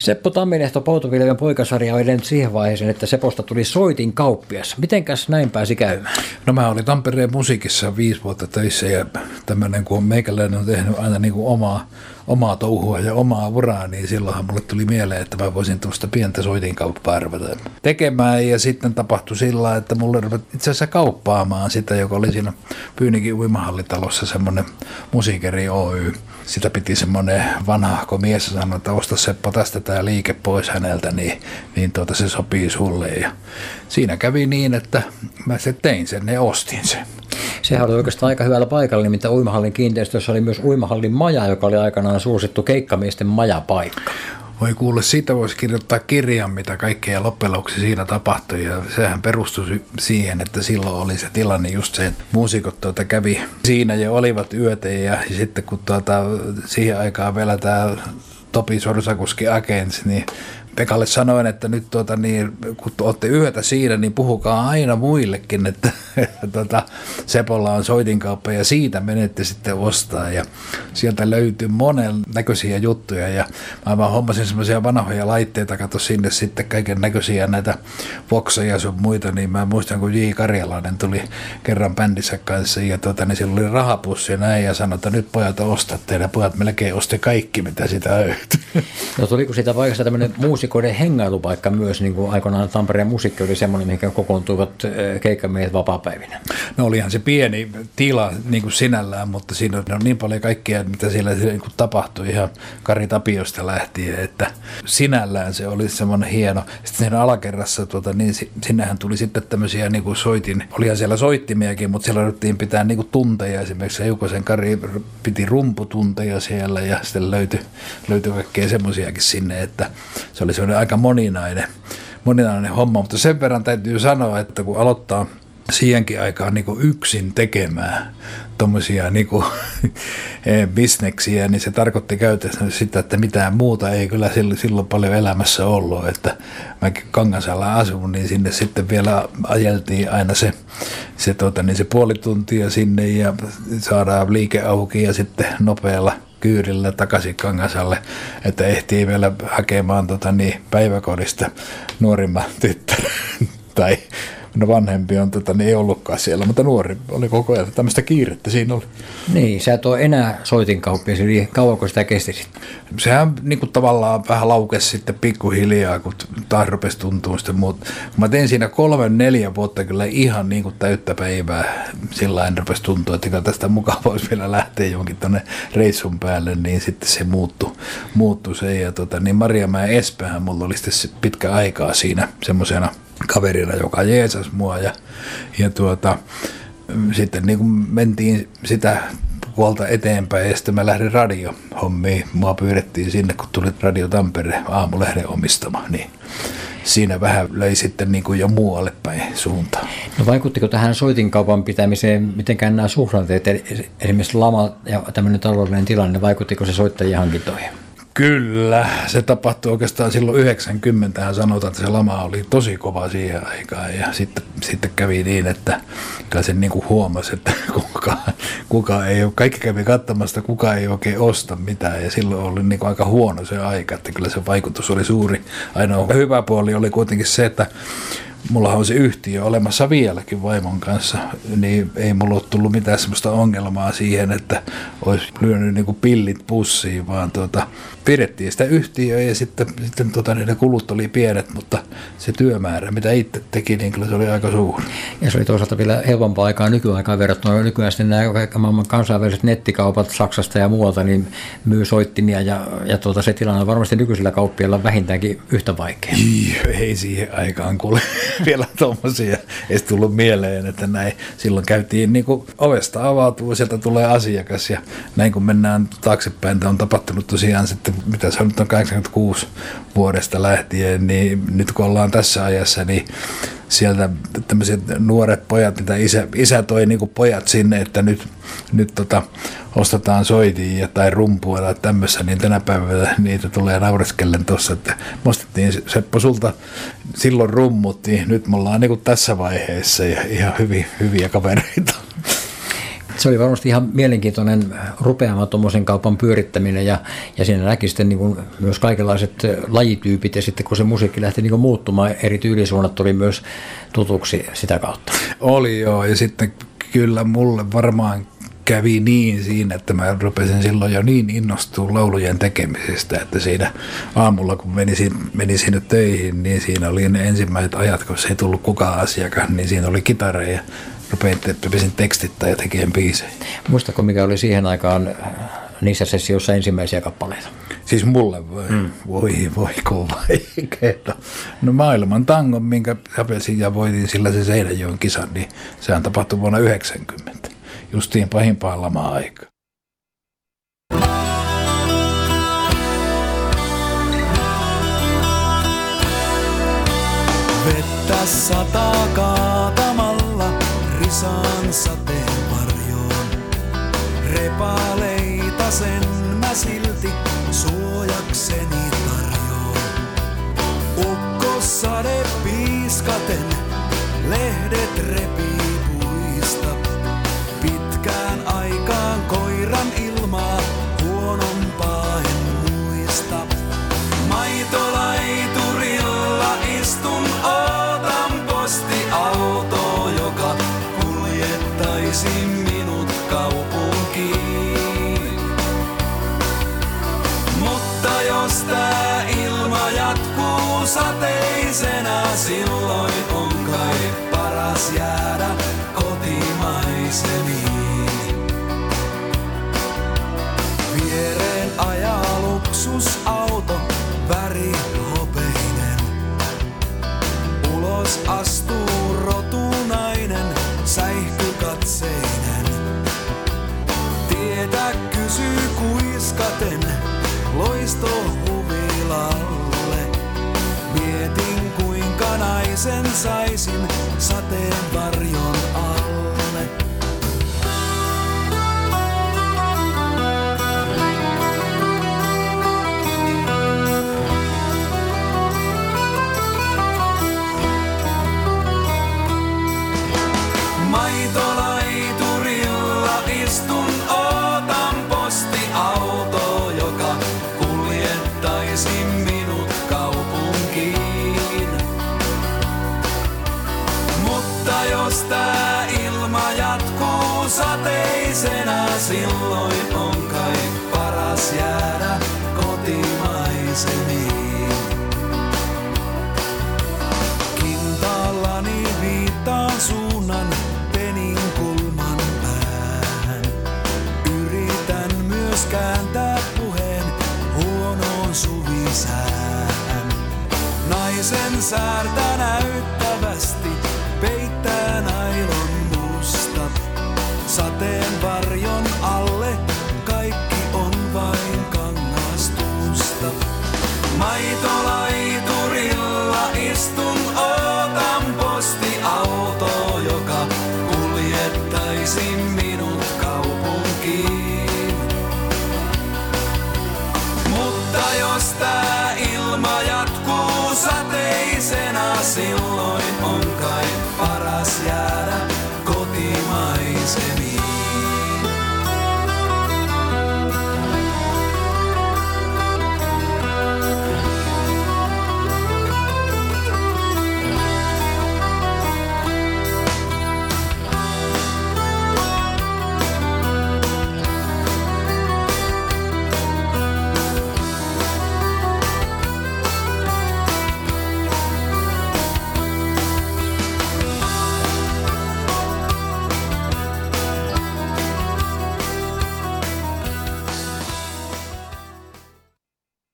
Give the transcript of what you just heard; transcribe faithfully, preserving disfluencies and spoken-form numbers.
Seppo Tamminehto, Poutoviljojen poikasarja on edennyt siihen vaiheeseen, että Seposta tuli soitin kauppias. Mitenkäs näin pääsi käymään? No mä olin Tampereen musiikissa viisi vuotta töissä ja tämmöinen kun meikäläinen on tehnyt aina niin kuin omaa, omaa touhua ja omaa uraa, niin silloinhan mulle tuli mieleen, että mä voisin tuosta pientä soitinkauppaa ruveta tekemään. Ja sitten tapahtui sillä, että mulle ruveta itse asiassa kauppaamaan sitä, joka oli siinä Pyynikin uimahallitalossa semmoinen Musiikeri Oy. Sitä piti semmoinen vanhahko mies ja sanoi, että osta Seppo tästä tämä liike pois häneltä, niin, niin tuota, se sopii sulle. Ja siinä kävi niin, että mä se tein sen ja ostin sen. Sehän oli oikeastaan aika hyvällä paikalla, nimittäin uimahallin kiinteistössä oli myös uimahallin maja, joka oli aikanaan suosittu keikkamiesten majapaikka. Voi kuule, siitä voisi kirjoittaa kirjan, mitä kaikkea loppujen lopuksi siinä tapahtui, ja sehän perustui siihen, että silloin oli se tilanne just se, että muusikot tuota kävi siinä ja olivat yötä, ja, ja sitten kun tuota, siihen aikaan vielä tämä Topi Sorsakoski Agents, niin Pekalle sanoin, että nyt tuota, niin, kun olette yötä siinä, niin puhukaa aina muillekin, että, että tuota, Sepolla on soitinkauppa ja siitä menette sitten ostaa. Ja sieltä löytyi monen näköisiä juttuja ja mä vaan hommasin semmoisia vanhoja laitteita, katso sinne sitten kaiken näköisiä näitä Voxeja sun muita, niin mä muistan, kun J. Karjalainen tuli kerran bändissä kanssa ja tuota, niin sillä oli rahapussi ja näin ja sanoi, että nyt pojat ostatte ja pojat melkein osti kaikki, mitä sitä löytyi. No tuliko siitä paikasta tämmöinen muusikoiden hengailupaikka myös, niin kuin aikoinaan Tampereen musiikki oli semmoinen, mihin kokoontuivat keikkamiehet vapaapäivinä? No olihan se pieni tila niin kuin sinällään, mutta siinä on niin paljon kaikkea, mitä siellä niin kuin tapahtui ihan Kari Tapiosta lähtien, että sinällään se oli semmoinen hieno. Sitten siinä alakerrassa, tuota, niin sinnehän tuli sitten tämmöisiä niin kuin soitin, olihan siellä soittimiakin, mutta siellä yritettiin pitää niin kuin tunteja, esimerkiksi Eukosen Kari piti rumputunteja siellä ja sitten löytyi, löytyi kaikkea semmoisiakin sinne, että se oli semmoinen aika moninainen, moninainen homma, mutta sen verran täytyy sanoa, että kun aloittaa siihenkin aikaan niin kuin yksin tekemään tuommoisia niin kuin bisneksiä, niin se tarkoitti käytännössä sitä, että mitään muuta ei kyllä silloin paljon elämässä ollut, että mäkin Kangasalla asun, niin sinne sitten vielä ajeltiin aina se, se, tota, niin se puoli tuntia sinne ja saadaan liike auki ja sitten nopealla kyydillä takaisin Kangasalle, että ehtii vielä hakemaan tota, niin, päiväkodista nuorimman tyttären tai no vanhempi on, tota, niin ei ollutkaan siellä, mutta nuori oli koko ajan, tämmöistä kiirettä siinä oli. Niin, sä et ole enää soitinkauppias, eli kauanko sitä kesti sitten? Sehän niin kuin tavallaan vähän laukesi sitten pikkuhiljaa, kun taas rupesi tuntua sitten muut. Mä tein siinä kolme, neljä vuotta kyllä ihan niin kuin täyttä päivää, sillä en rupesi tuntua, että kyllä tästä mukaan voisi vielä lähteä jonkin tuonne reissun päälle, niin sitten se muuttui, muuttui se. Ja tota, niin Marjamäen Espähän mulla oli sitten pitkä aikaa siinä semmoisena kaverina, joka jeesasi mua ja, ja tuota, sitten niin kuin mentiin sitä puolta eteenpäin ja sitten mä lähdin radiohommiin. Mua pyydettiin sinne, kun tuli Radio Tampere aamulehden omistama, niin siinä vähän löi sitten niin kuin jo muualle päin suuntaan. No vaikuttiko tähän soitinkaupan pitämiseen mitenkään nämä suhdanteet, esimerkiksi lama ja tämmöinen taloudellinen tilanne, vaikuttiko se soittajien hankintoihin? Kyllä, se tapahtui oikeastaan silloin yhdeksänkymmentä, sanotaan, että se lama oli tosi kova siihen aikaan ja sitten, sitten kävi niin, että kyllä sen niin kuin huomasi, että kuka, kuka ei ole, kaikki kävi katsomasta, kuka ei oikein osta mitään ja silloin oli niin kuin aika huono se aika, että kyllä se vaikutus oli suuri. Ainoa hyvä puoli oli kuitenkin se, että mulla on se yhtiö olemassa vieläkin vaimon kanssa, niin ei mulla ole tullut mitään sellaista ongelmaa siihen, että olisi lyönyt niinku pillit pussiin, vaan tuota, pidettiin sitä yhtiöä ja sitten, sitten tuota, ne kulut oli pienet, mutta se työmäärä, mitä itse teki, niin kyllä se oli aika suuri. Ja se oli toisaalta vielä helpompaa aikaa nykyaikaan verrattuna. Nykyään sitten nämä maailman kansainväliset nettikaupat Saksasta ja muualta niin myy soittimia ja, ja tuota, se tilanne on varmasti nykyisillä kauppiailla vähintäänkin yhtä vaikea. Ei siihen aikaan kuule vielä tuommoisia edes tullut mieleen, että näin silloin käytiin niin kuin ovesta avautuu, sieltä tulee asiakas ja näin kun mennään taaksepäin, tämä on tapahtunut tosiaan sitten, mitä se on nyt on kahdeksankymmentäkuusi vuodesta lähtien, niin nyt kun ollaan tässä ajassa, niin sieltä tämmöiset nuoret pojat, mitä isä, isä toi niin kuin pojat sinne, että nyt, nyt tota, ostetaan soitia tai rumpua tai tämmössä, niin tänä päivänä niitä tulee naureskellen tuossa, että me ostettiin Seppo sulta silloin rummut, niin nyt me ollaan niin kuin tässä vaiheessa ja ihan hyviä, hyviä kavereita. Se oli varmasti ihan mielenkiintoinen rupeama tuommoisen kaupan pyörittäminen ja, ja siinä näki sitten niin kuin myös kaikenlaiset lajityypit ja sitten kun se musiikki lähti niin kuin muuttumaan, eri tyylisuunnat tuli myös tutuksi sitä kautta. Oli joo, ja sitten kyllä mulle varmaan kävi niin siinä, että mä rupesin silloin jo niin innostumaan laulujen tekemisestä, että siinä aamulla kun menisin, menisin sinne töihin, niin siinä oli ne ensimmäiset ajat, kun se ei tullut kukaan asiakas, niin siinä oli kitara ja rupesin tekstittää ja tekemään biisejä. Muistatko, mikä oli siihen aikaan niissä sessioissa ensimmäisiä kappaleita? Siis mulle voi, mm. voi, voi kun vaikeeta. No maailman tangon, minkä häpesin ja voitin sillä se Seinäjoen kisan, niin sehän tapahtui vuonna yhdeksänkymmentä. Justiin pahimpaan lama-aikaan. Vettä sataa kaatamalla risan sateen varjoon. Repaleita sen mä silti suojakseni tarjoon. Ukkosade piiskaten lehdet repii puista. Pitkään aikaan koiran ilmaa huonompaa en muista. Maitolaiturilla istun, ootan postiautoa, joka kuljettaisi minut kaupunkiin. Mutta jos tää ilma jatkuu sateisena, silloin on kai paras jäädä kotimaiseniin. Viereen ajaa luksusauto, värihopeinen. Ulos astuu rotunainen, säihkykatseinen. Tietä kysyy kuiskaten, loisto huvilalle. Mietin kuinka naisen saisin sateenvarjon alle. Maitolaiturilla istun, ootan postiautoa, joka kuljettaisi minut kaupunkiin. Mutta jos tää ilma jatkuu sateisena, silloin on kai paras jäädä kotimaiseniin. Kintaallani viittaan suunnan penin kulman pään. Yritän myös kääntää puheen huonoon suvisään. Naisen säärtä näyttävästi